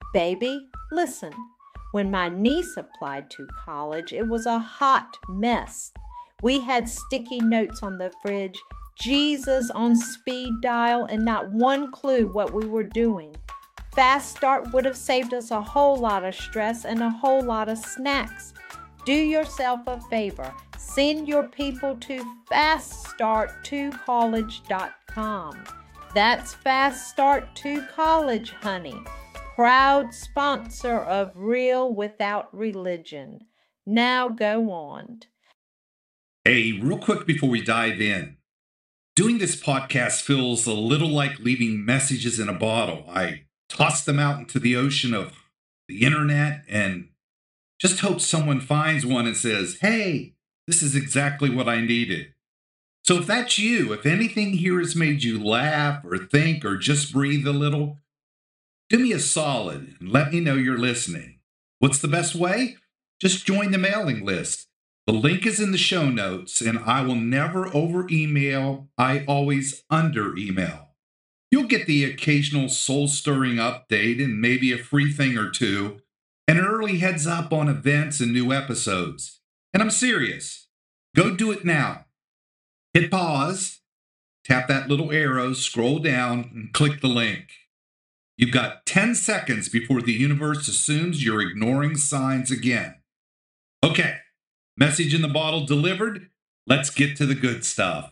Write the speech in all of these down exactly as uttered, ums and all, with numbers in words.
Baby, listen. When my niece applied to college, it was a hot mess. We had sticky notes on the fridge, Jesus on speed dial, and not one clue what we were doing. Fast Start would have saved us a whole lot of stress and a whole lot of snacks. Do yourself a favor. Send your people to fast start to college dot com. That's Fast Start to College, honey. Proud sponsor of Real Without Religion. Now go on. Hey, real quick before we dive in. Doing this podcast feels a little like leaving messages in a bottle. I toss them out into the ocean of the internet and just hope someone finds one and says, hey, this is exactly what I needed. So if that's you, if anything here has made you laugh or think or just breathe a little, do me a solid and let me know you're listening. What's the best way? Just join the mailing list. The link is in the show notes, and I will never over-email. I always under-email. You'll get the occasional soul-stirring update and maybe a free thing or two, and an early heads up on events and new episodes. And I'm serious. Go do it now. Hit pause, tap that little arrow, scroll down, and click the link. You've got ten seconds before the universe assumes you're ignoring signs again. Okay, message in the bottle delivered. Let's get to the good stuff.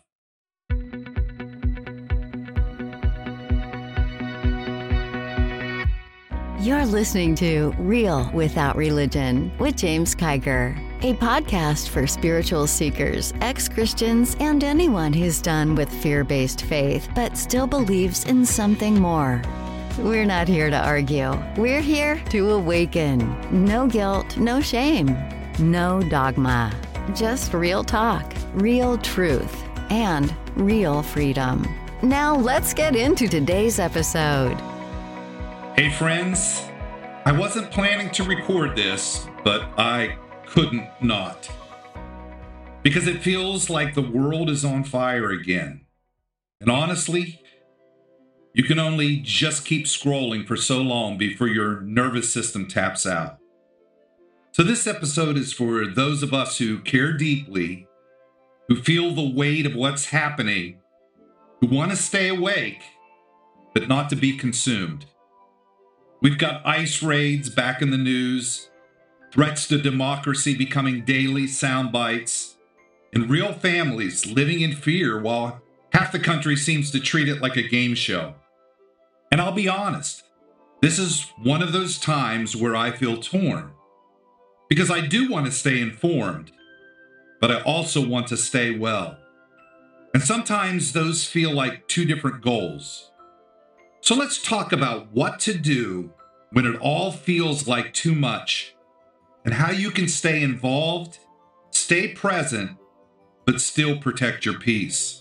You're listening to Real Without Religion with James Kiger, a podcast for spiritual seekers, ex-Christians, and anyone who's done with fear-based faith but still believes in something more. We're not here to argue. We're here to awaken. No guilt, no shame, no dogma. Just real talk, real truth, and real freedom. Now let's get into today's episode. Hey friends, I wasn't planning to record this, but I couldn't not. Because it feels like the world is on fire again. And honestly, you can only just keep scrolling for so long before your nervous system taps out. So this episode is for those of us who care deeply, who feel the weight of what's happening, who want to stay awake, but not to be consumed. We've got ICE raids back in the news, threats to democracy becoming daily sound bites, and real families living in fear while half the country seems to treat it like a game show. And I'll be honest, this is one of those times where I feel torn. Because I do want to stay informed, but I also want to stay well. And sometimes those feel like two different goals. So let's talk about what to do when it all feels like too much, and how you can stay involved, stay present, but still protect your peace.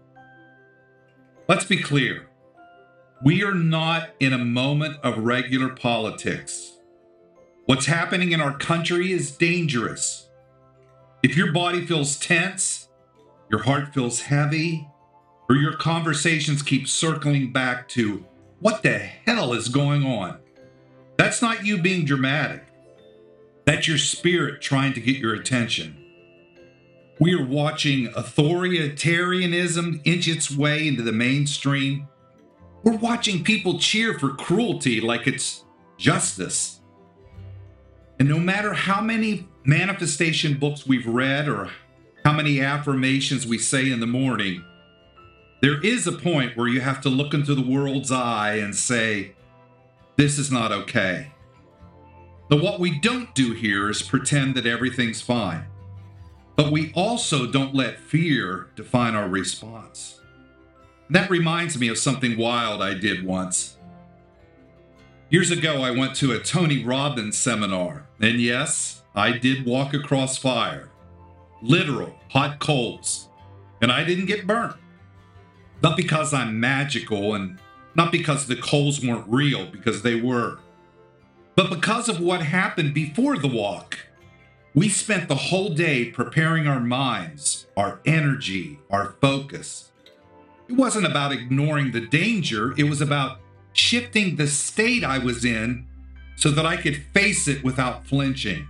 Let's be clear. We are not in a moment of regular politics. What's happening in our country is dangerous. If your body feels tense, your heart feels heavy, or your conversations keep circling back to what the hell is going on? That's not you being dramatic. That's your spirit trying to get your attention. We are watching authoritarianism inch its way into the mainstream. We're watching people cheer for cruelty like it's justice. And no matter how many manifestation books we've read or how many affirmations we say in the morning, there is a point where you have to look into the world's eye and say, this is not okay. But what we don't do here is pretend that everything's fine. But we also don't let fear define our response. That reminds me of something wild I did once. Years ago, I went to a Tony Robbins seminar. And yes, I did walk across fire. Literal hot coals. And I didn't get burnt. Not because I'm magical, and not because the coals weren't real, because they were. But because of what happened before the walk. We spent the whole day preparing our minds, our energy, our focus. It wasn't about ignoring the danger. It was about shifting the state I was in so that I could face it without flinching.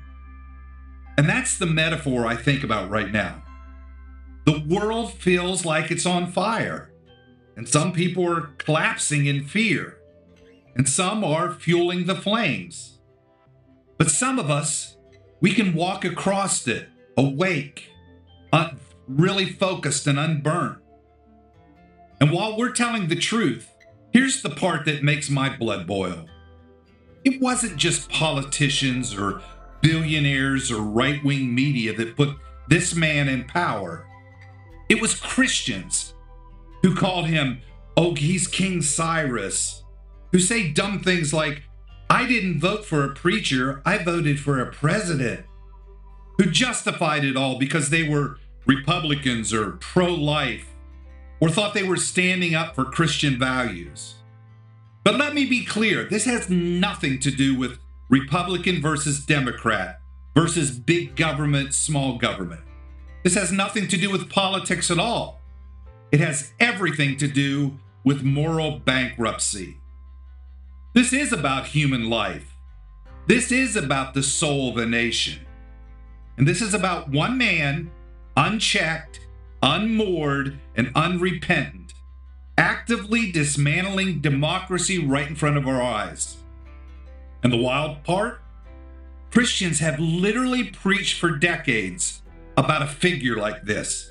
And that's the metaphor I think about right now. The world feels like it's on fire, and some people are collapsing in fear, and some are fueling the flames. But some of us, we can walk across it, awake, un- really focused and unburnt. And while we're telling the truth, here's the part that makes my blood boil. It wasn't just politicians or billionaires or right-wing media that put this man in power. It was Christians who called him, oh, he's King Cyrus, who say dumb things like, I didn't vote for a preacher, I voted for a president, who justified it all because they were Republicans or pro-life, or thought they were standing up for Christian values. But let me be clear, this has nothing to do with Republican versus Democrat versus big government, small government. This has nothing to do with politics at all. It has everything to do with moral bankruptcy. This is about human life. This is about the soul of a nation. And this is about one man, unchecked, unmoored, and unrepentant, actively dismantling democracy right in front of our eyes. And the wild part? Christians have literally preached for decades about a figure like this,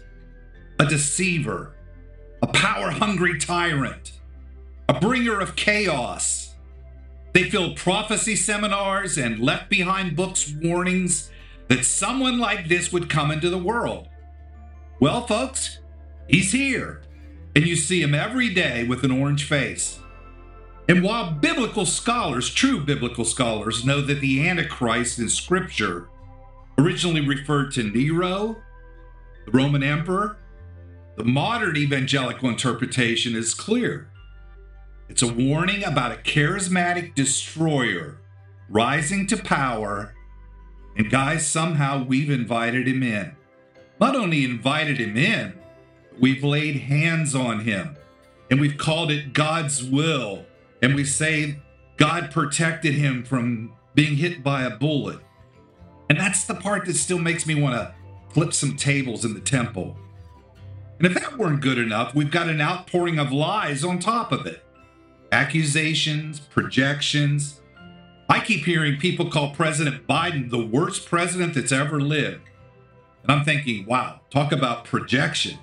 a deceiver, a power-hungry tyrant, a bringer of chaos. They filled prophecy seminars and left behind books warnings that someone like this would come into the world. Well, folks, he's here, and you see him every day with an orange face. And while biblical scholars, true biblical scholars, know that the Antichrist in Scripture originally referred to Nero, the Roman emperor, the modern evangelical interpretation is clear. It's a warning about a charismatic destroyer rising to power, and guys, somehow we've invited him in. Not only invited him in, we've laid hands on him, and we've called it God's will. And we say God protected him from being hit by a bullet. And that's the part that still makes me want to flip some tables in the temple. And if that weren't good enough, we've got an outpouring of lies on top of it. Accusations, projections. I keep hearing people call President Biden the worst president that's ever lived. And I'm thinking, wow, talk about projection.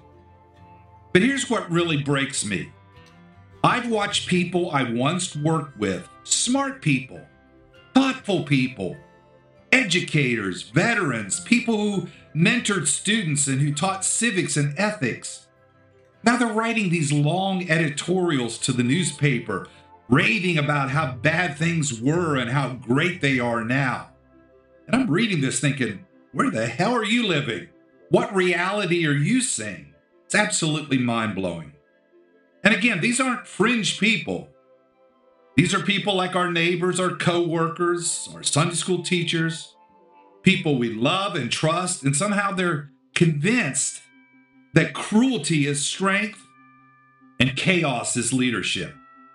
But here's what really breaks me. I've watched people I once worked with, smart people, thoughtful people, educators, veterans, people who mentored students and who taught civics and ethics. Now they're writing these long editorials to the newspaper, raving about how bad things were and how great they are now. And I'm reading this thinking, where the hell are you living? What reality are you seeing? It's absolutely mind-blowing. And again, these aren't fringe people. These are people like our neighbors, our co-workers, our Sunday school teachers, people we love and trust, and somehow they're convinced that cruelty is strength and chaos is leadership.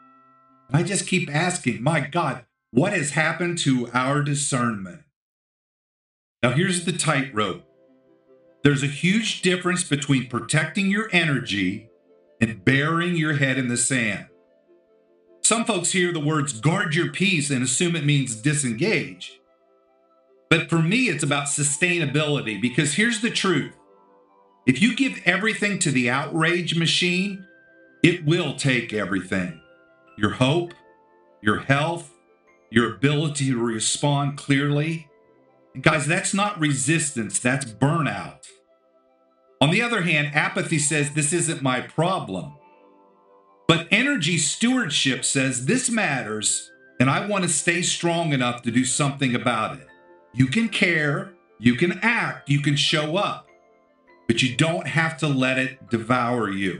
I just keep asking, my God, what has happened to our discernment? Now here's the tightrope. There's a huge difference between protecting your energy and burying your head in the sand. Some folks hear the words guard your peace and assume it means disengage. But for me, it's about sustainability, because here's the truth. If you give everything to the outrage machine, it will take everything. Your hope, your health, your ability to respond clearly. And guys, that's not resistance, that's burnout. On the other hand, apathy says this isn't my problem. But energy stewardship says this matters, and I want to stay strong enough to do something about it. You can care, you can act, you can show up, but you don't have to let it devour you.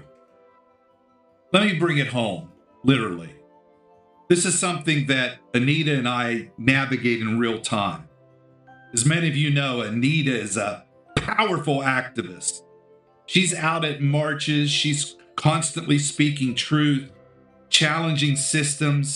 Let me bring it home, literally. This is something that Anita and I navigate in real time. As many of you know, Anita is a powerful activist. She's out at marches. She's constantly speaking truth, challenging systems,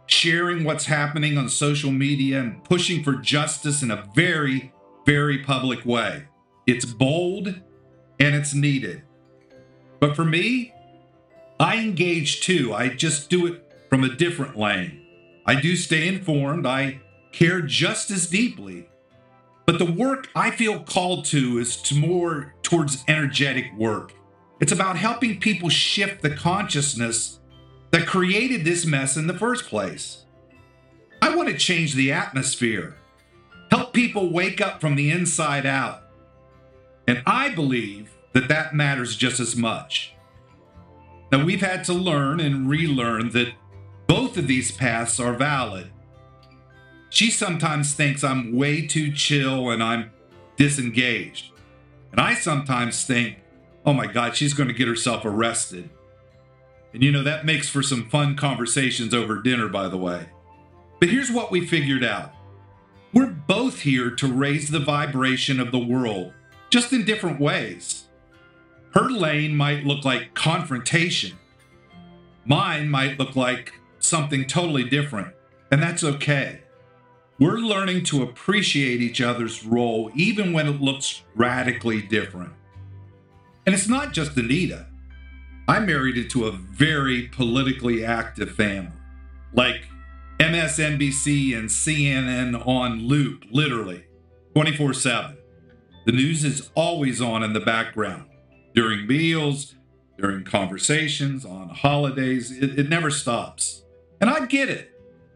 sharing what's happening on social media and pushing for justice in a very, very public way. It's bold and it's needed. But for me, I engage too. I just do it from a different lane. I do stay informed. I care just as deeply. But the work I feel called to is to more towards energetic work. It's about helping people shift the consciousness that created this mess in the first place. I want to change the atmosphere, help people wake up from the inside out. And I believe that that matters just as much. Now, we've had to learn and relearn that both of these paths are valid. She sometimes thinks I'm way too chill and I'm disengaged. And I sometimes think, oh my God, she's going to get herself arrested. And you know, that makes for some fun conversations over dinner, by the way. But here's what we figured out. We're both here to raise the vibration of the world, just in different ways. Her lane might look like confrontation. Mine might look like something totally different, and that's okay. We're learning to appreciate each other's role even when it looks radically different. And it's not just Anita. I married into a very politically active family, like M S N B C and C N N on loop, literally, twenty-four seven. The news is always on in the background, during meals, during conversations, on holidays. It, it never stops. And I get it.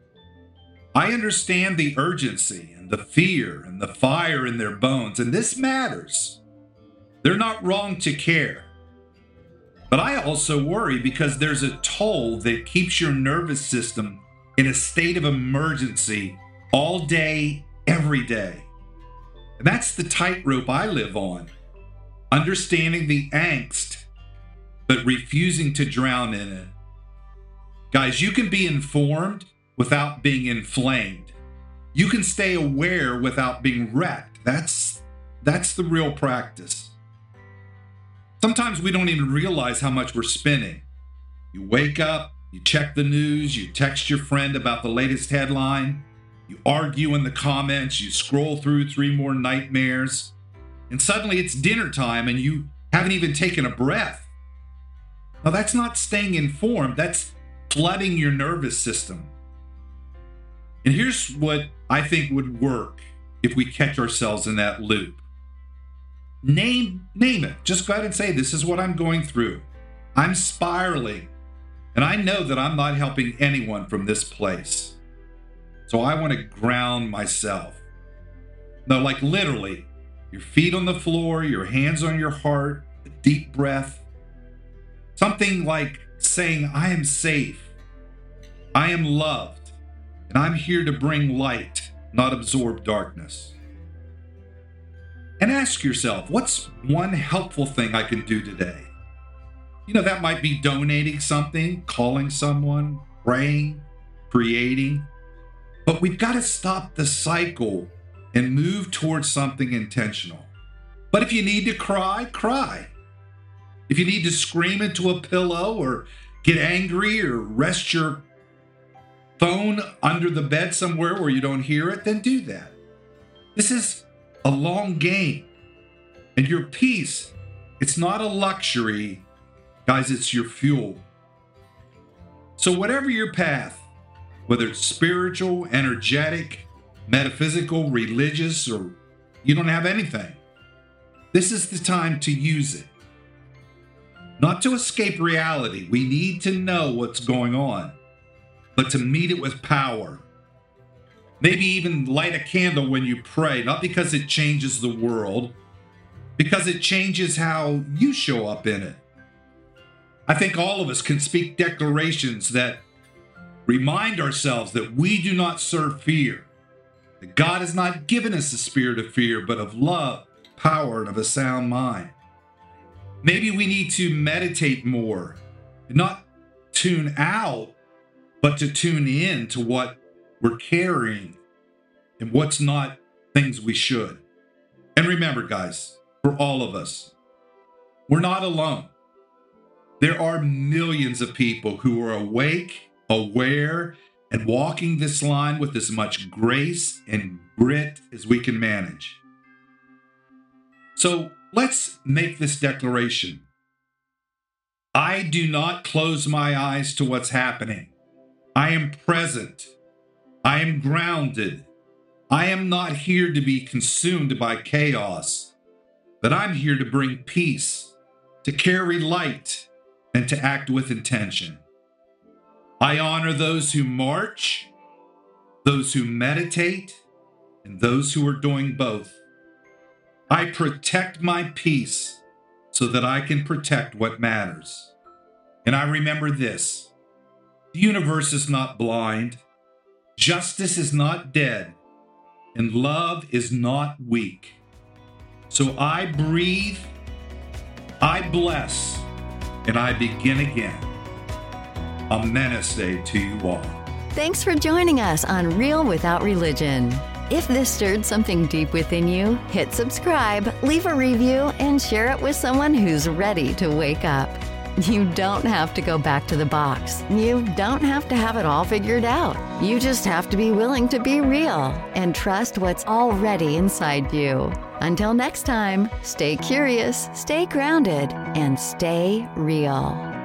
I understand the urgency and the fear and the fire in their bones, and this matters. They're not wrong to care. But I also worry because there's a toll that keeps your nervous system in a state of emergency all day, every day. And that's the tightrope I live on. Understanding the angst, but refusing to drown in it. Guys, you can be informed without being inflamed. You can stay aware without being wrecked. That's, that's the real practice. Sometimes we don't even realize how much we're spinning. You wake up, you check the news, you text your friend about the latest headline, you argue in the comments, you scroll through three more nightmares, and suddenly it's dinner time and you haven't even taken a breath. Now that's not staying informed, that's flooding your nervous system. And here's what I think would work if we catch ourselves in that loop. Name, name it. Just go ahead and say, this is what I'm going through. I'm spiraling. And I know that I'm not helping anyone from this place. So I want to ground myself. No, like literally, your feet on the floor, your hands on your heart, a deep breath. Something like saying, I am safe. I am loved. And I'm here to bring light, not absorb darkness. And ask yourself, what's one helpful thing I can do today? You know, that might be donating something, calling someone, praying, creating. But we've got to stop the cycle and move towards something intentional. But if you need to cry, cry. If you need to scream into a pillow or get angry or rest your phone under the bed somewhere where you don't hear it, then do that. This is a long game. And your peace, it's not a luxury. Guys, it's your fuel. So whatever your path, whether it's spiritual, energetic, metaphysical, religious, or you don't have anything, this is the time to use it. Not to escape reality. We need to know what's going on, but to meet it with power. Maybe even light a candle when you pray, not because it changes the world, because it changes how you show up in it. I think all of us can speak declarations that remind ourselves that we do not serve fear, that God has not given us a spirit of fear, but of love, power, and of a sound mind. Maybe we need to meditate more, not tune out, but to tune in to what we're carrying and what's not things we should. And remember, guys, for all of us, we're not alone. There are millions of people who are awake, aware, and walking this line with as much grace and grit as we can manage. So let's make this declaration. I do not close my eyes to what's happening. I am present. I am grounded. I am not here to be consumed by chaos, but I'm here to bring peace, to carry light, and to act with intention. I honor those who march, those who meditate, and those who are doing both. I protect my peace so that I can protect what matters. And I remember this: the universe is not blind, justice is not dead, and love is not weak. So I breathe, I bless, and I begin again. Amen to you all. Thanks for joining us on Real Without Religion. If this stirred something deep within you, hit subscribe, leave a review, and share it with someone who's ready to wake up. You don't have to go back to the box. You don't have to have it all figured out. You just have to be willing to be real and trust what's already inside you. Until next time, stay curious, stay grounded, and stay real.